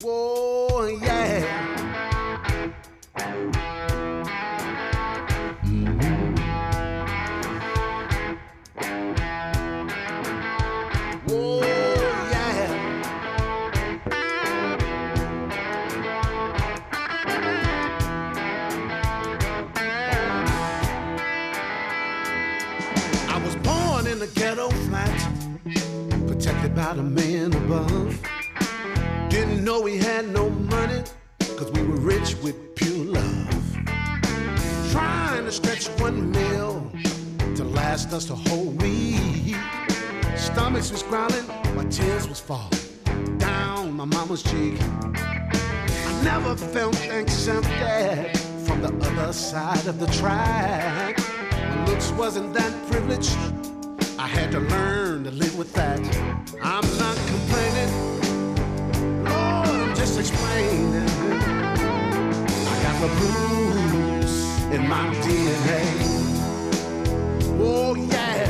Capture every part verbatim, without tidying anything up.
Whoa, yeah. Mm-hmm. Whoa, yeah. I was born in the ghetto flat, protected by the man above. Didn't know we had no money, cause we were rich with pure love. Trying to stretch one meal to last us the whole week. Stomachs was growling while tears was falling down my mama's cheek. I never felt accepted from the other side of the track. My looks wasn't that privileged, I had to learn to live with that. I'm not complaining, just explaining. I got the blues in my D N A. Oh yeah.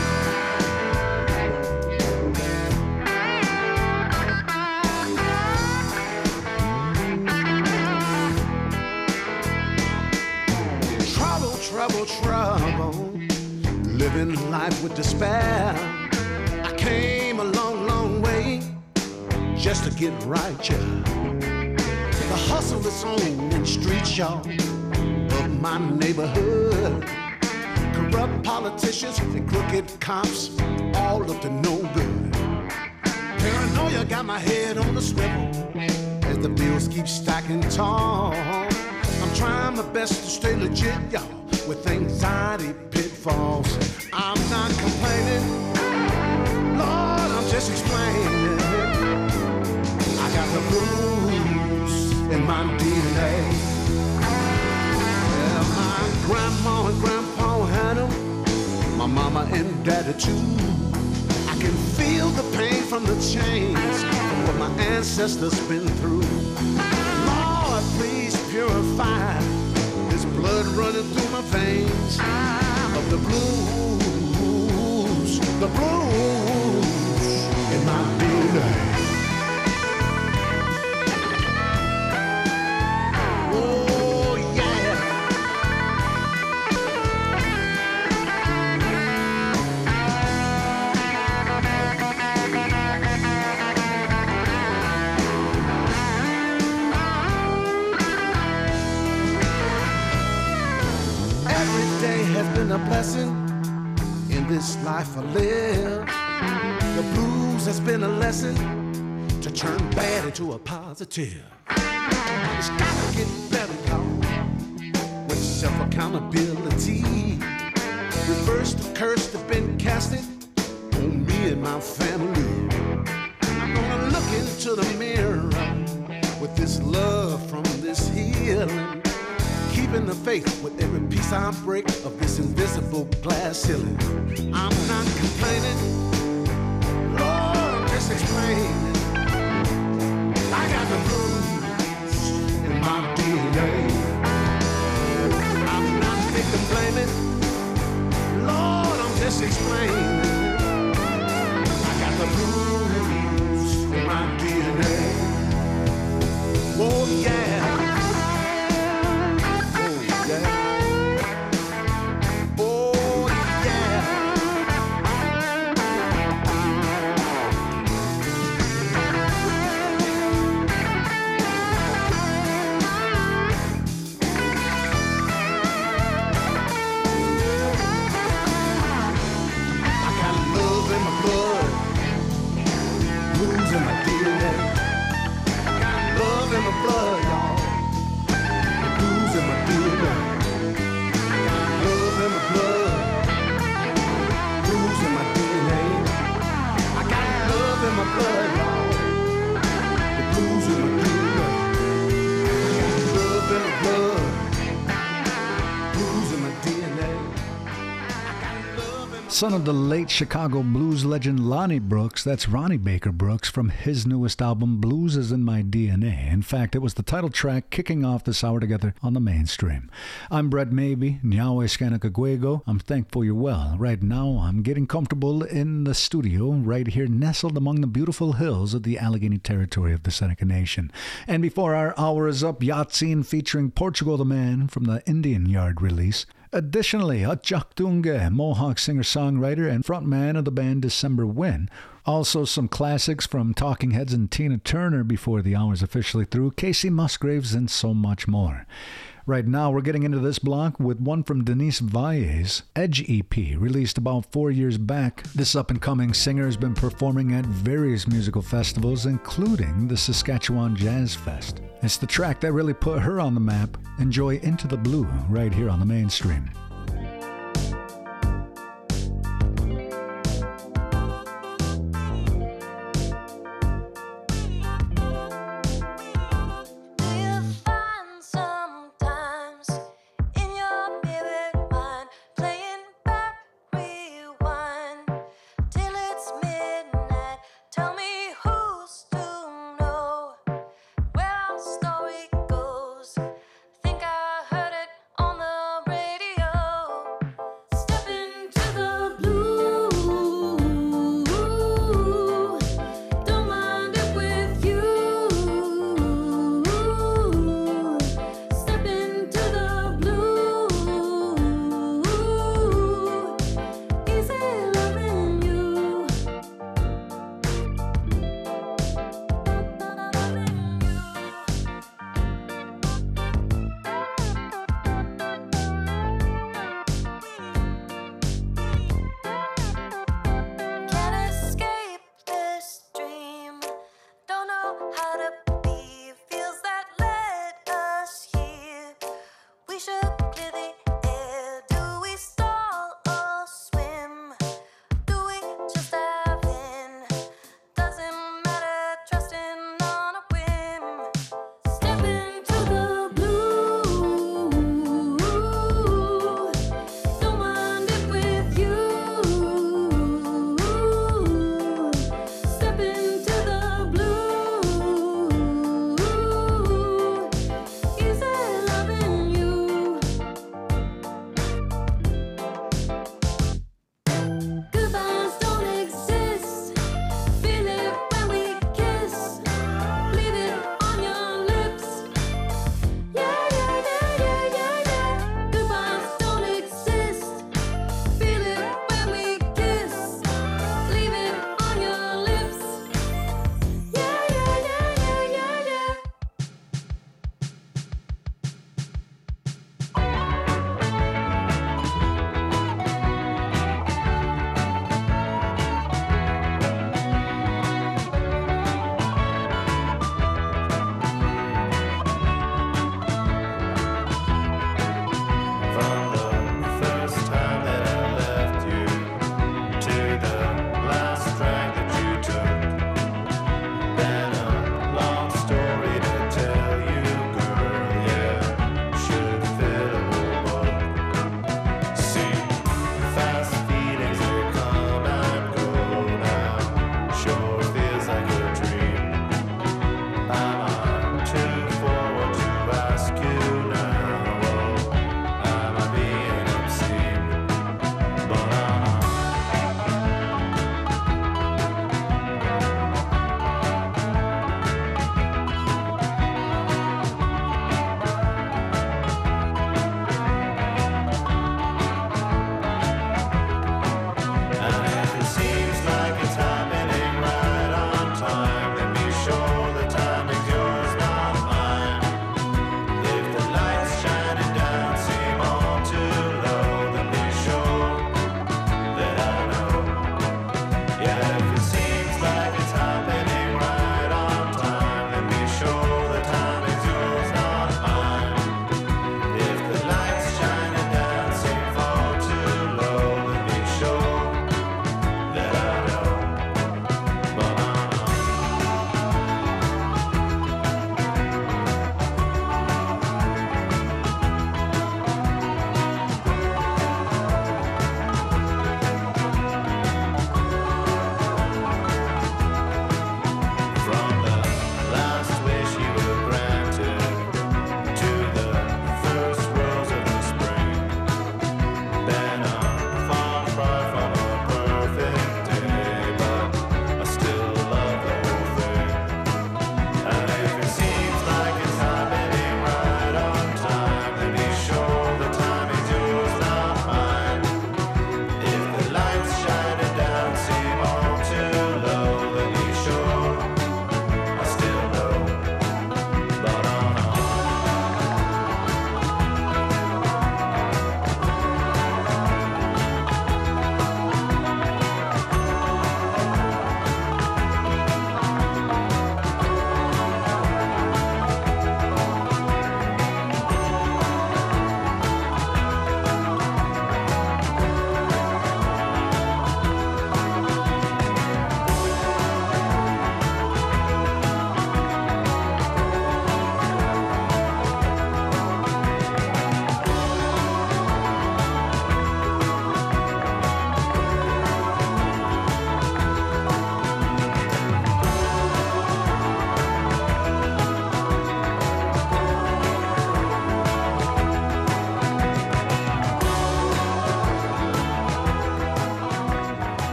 Trouble, trouble, trouble, living life with despair. I came a long, long way just to get right, yeah. The hustle is on in the streets, y'all, of my neighborhood. Corrupt politicians and crooked cops, all up to no good. Paranoia got my head on the swivel as the bills keep stacking tall. I'm trying my best to stay legit, y'all, with anxiety pitfalls. I'm not complaining, Lord, I'm just explaining. I got the blues in my D N A. Yeah, my grandma and grandpa had them, my mama and daddy too. I can feel the pain from the chains of what my ancestors been through. Lord, please purify this blood running through my veins of the blues, the blues in my D N A. A blessing in this life I live. The blues has been a lesson to turn bad into a positive. It's gotta get better, y'all, with self-accountability. Reverse the curse that's been casted on me and my family. I'm gonna look into the mirror with this love from this healing, keeping the faith with every piece I break of this invisible glass ceiling. I'm not complaining, Lord, I'm just explaining. I got the blues in my D N A. I'm not victim blaming, Lord, I'm just explaining. I got the blues in my D N A. Oh yeah. Son of the late Chicago blues legend Lonnie Brooks, that's Ronnie Baker Brooks from his newest album, Blues is in My D N A. In fact, it was the title track kicking off this hour together on the mainstream. I'm Brett Mabey, Nyawe Skanakaguego. I'm thankful you're well. Right now, I'm getting comfortable in the studio right here, nestled among the beautiful hills of the Allegheny territory of the Seneca Nation. And before our hour is up, Yatzin featuring Portugal the Man from the Indian Yard release. Additionally, Atjak Tunge, Mohawk singer-songwriter and frontman of the band December Wind. Also some classics from Talking Heads and Tina Turner before the hour's officially through, Casey Musgraves, and so much more. Right now, we're getting into this block with one from Denise Valle's Edge E P, released about four years back. This up-and-coming singer has been performing at various musical festivals, including the Saskatchewan Jazz Fest. It's the track that really put her on the map. Enjoy Into the Blue right here on the mainstream. Story goes, think I heard it on the radio.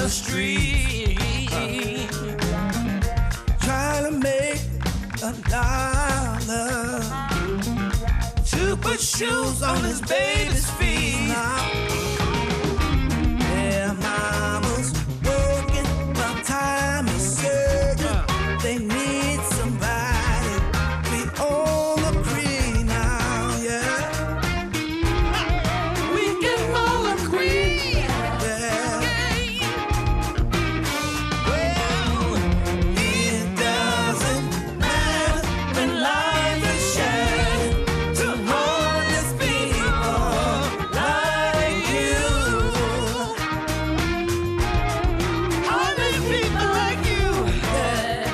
the street, trying to make a dollar to put shoes on his baby's feet. Now, their mama's working, my time is certain. They need somebody be on the green now, yeah. We can all agree, yeah. Well, it doesn't matter when life is shattered to homeless people like you. Homeless people like you, yeah.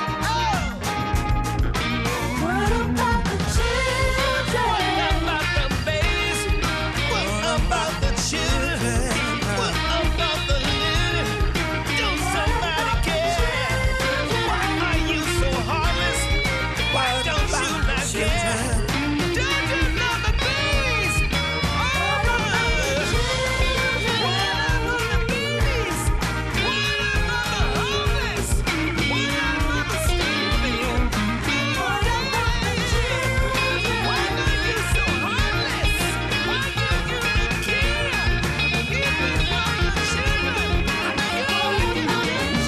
What about the children? What about the babies? What about the children? What about the little? Don't somebody care? Why are you so heartless? Why don't you not care? Don't you love the babies? What about the children? What about the babies? What about the homeless? What about the starving? What about the children? Why are you so heartless? Why do you not care? Even for the children, you can't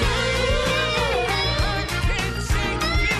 shake it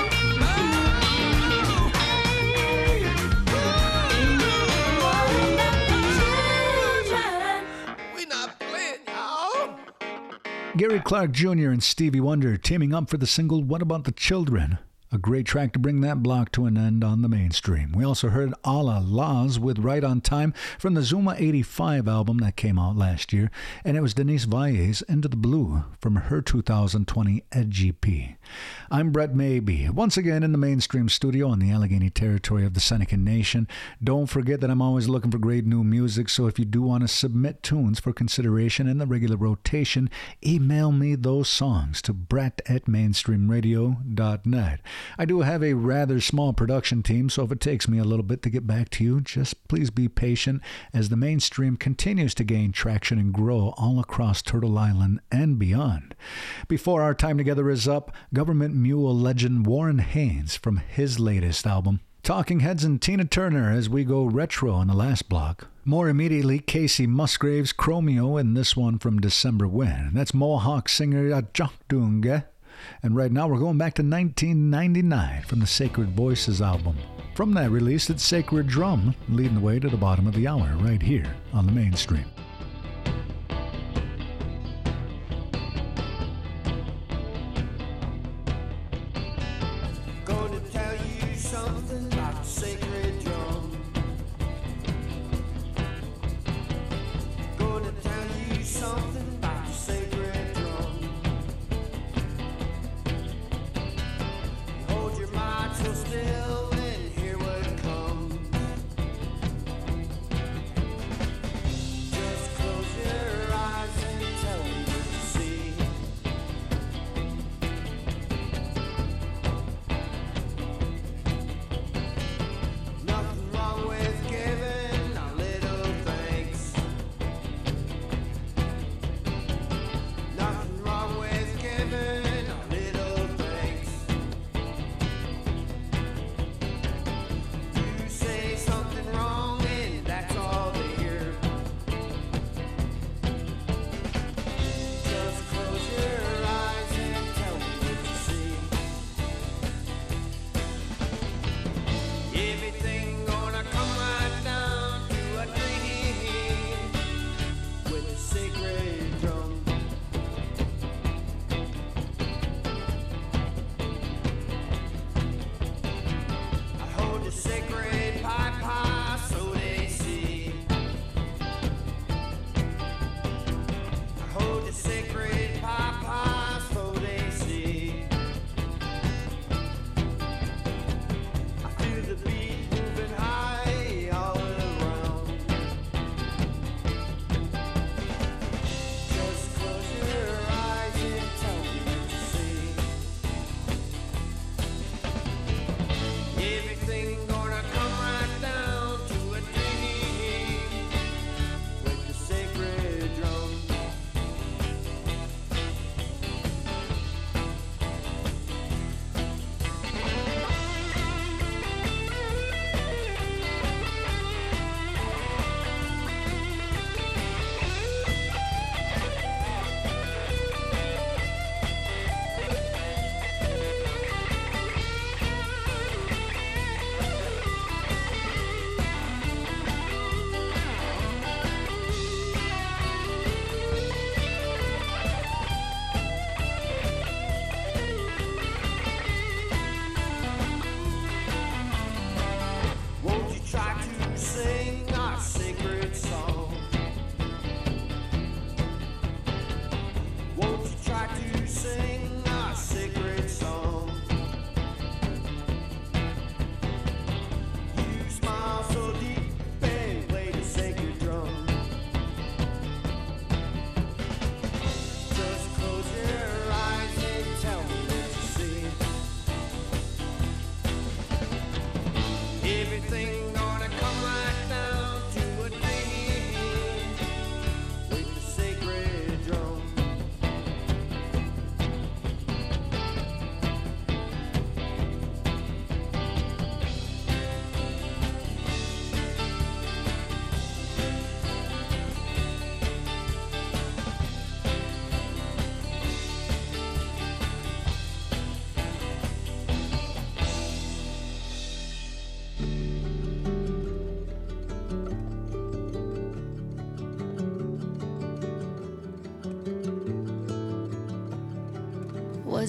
up. We not playing, y'all. Gary Clark Junior and Stevie Wonder teaming up for the single What About the Children? A great track to bring that block to an end on the mainstream. We also heard Ala Laz with Right on Time from the Zuma eighty-five album that came out last year, and it was Denise Valles Into the Blue from her two thousand twenty Edge E P. I'm Brett Maybe, once again in the mainstream studio in the Allegheny territory of the Seneca Nation. Don't forget that I'm always looking for great new music, so if you do want to submit tunes for consideration in the regular rotation, email me those songs to brett at mainstream radio dot net. I do have a rather small production team, so if it takes me a little bit to get back to you, just please be patient as the mainstream continues to gain traction and grow all across Turtle Island and beyond. Before our time together is up, Government Mule legend Warren Haynes from his latest album, Talking Heads and Tina Turner as we go retro in the last block. More immediately, Casey Musgraves, Chromeo, and this one from December When. That's Mohawk singer Ajak Dunga. And right now we're going back to nineteen ninety-nine from the Sacred Voices album. From that release, it's Sacred Drum, leading the way to the bottom of the hour right here on the mainstream. Gonna tell you something about the sacred drum. Gonna tell you something about the sacred drum. Hold your mind so still and hear what comes. Just close your eyes and tell me what you see.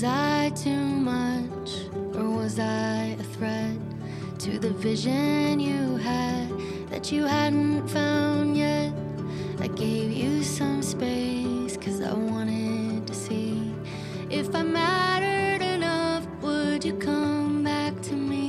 Was I too much, or was I a threat to the vision you had that you hadn't found yet? I gave you some space, cause I wanted to see if I mattered enough, would you come back to me?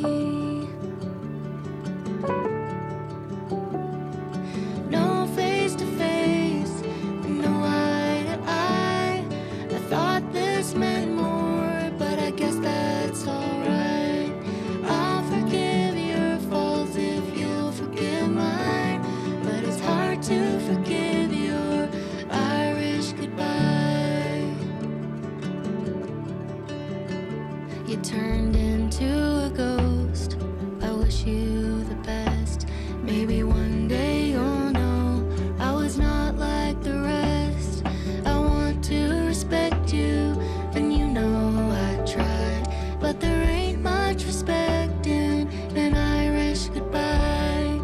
No face to face, no eye to eye. I thought this meant more, but I guess that's alright. I'll forgive your faults if you'll forgive mine, but it's hard to forgive your Irish goodbye. You turned into a ghost. I wish you the best. Maybe one day you'll know I was not like the rest. I want to respect you, and you know I tried, but there ain't much respect in an Irish goodbye.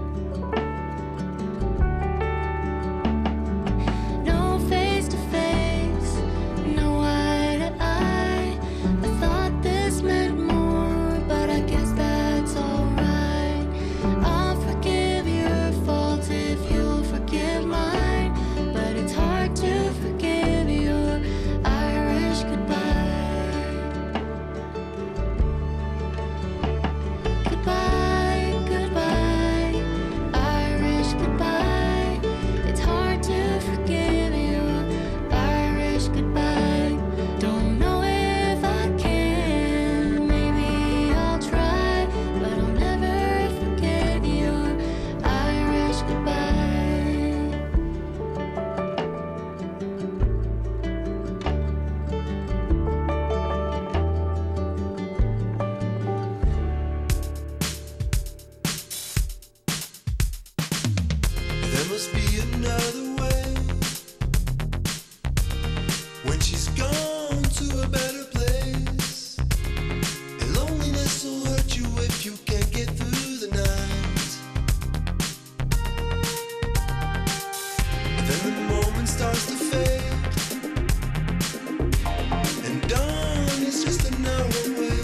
No face to face, no eye to eye. I thought this meant more, but I guess that's alright. I'll forgive your faults if you'll forgive mine, but it's hard to forgive your Irish goodbye. Goodbye, goodbye, Irish goodbye. It's hard to forgive your Irish goodbye. Don't know if I can, maybe I'll try, but I'll never forget your Irish goodbye. There must be another way. When she's gone to a better place, and loneliness will hurt you if you can't get through the night. Then the moment starts to fade, and dawn is just an hour away.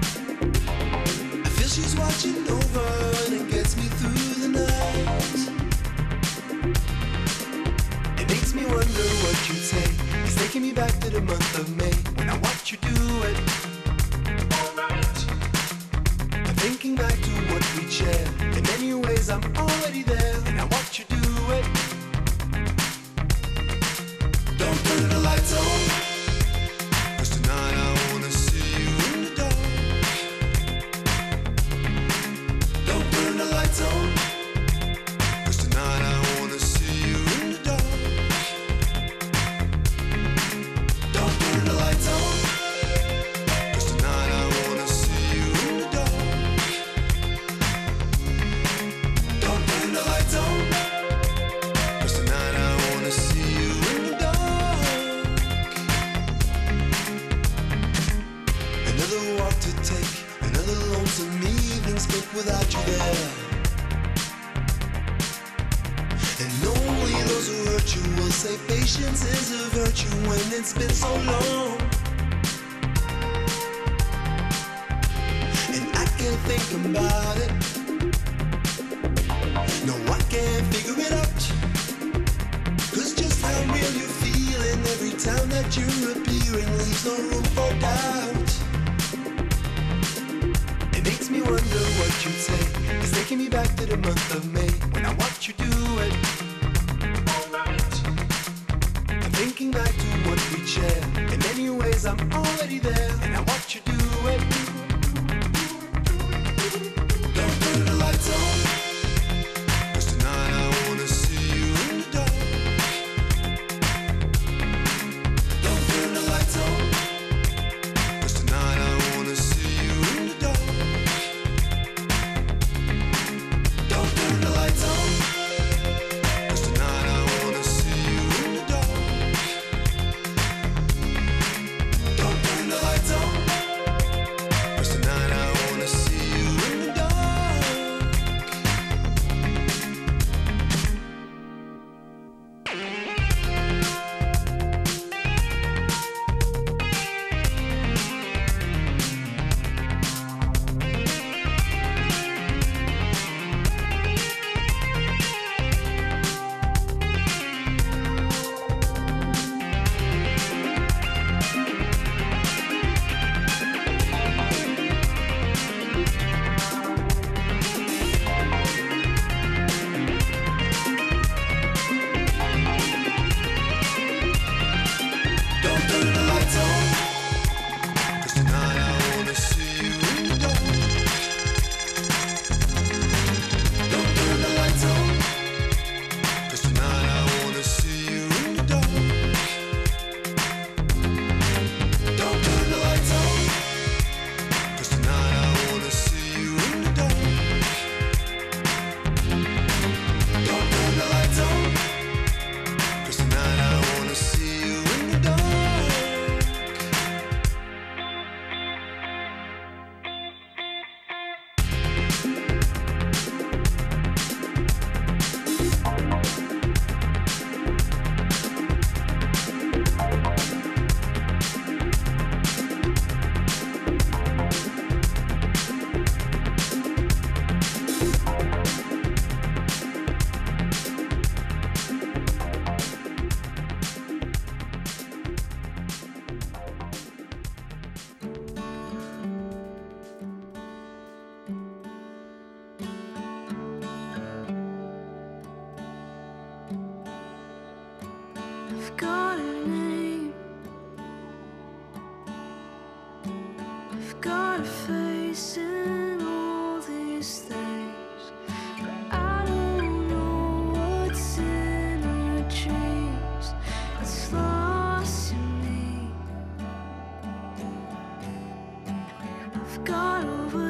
I feel she's watching over, and it gets me through the night. It makes me wonder what you take. It's taking me back to the month of May when I watched you do it. Alright. I'm thinking back to what we shared. In many ways I'm already there, and I watch you do it. Don't turn the lights on, 'cause tonight I wanna see you in the dark. Don't turn the lights on, 'cause tonight I wanna see you in the dark. Don't turn the lights on, 'cause tonight I wanna see you in the dark. Don't turn the lights on, 'cause tonight I wanna see you in the dark. Another walk to take, another lonesome evening spent without you there. And only those who hurt you will say patience is a virtue when it's been so long. And I can't think about it. No, I can't figure it out. 'Cause just how real you're feeling every time that you're appearing leaves no room for doubt. It makes me wonder what you take. It's taking me back to the month of May when I watch you do it. Alright. I'm thinking back to what we shared. In many ways I'm already there, and I watch you do it. Don't turn the lights on, 'cause tonight I wanna see you in the dark. Don't turn the lights on, 'cause tonight I wanna see you in the dark. Don't turn the lights on, 'cause tonight I wanna see you in the dark. Don't turn the lights on, I've got a name, I've got a face in all these things, but I don't know what's in her dreams. It's lost in me. I've got a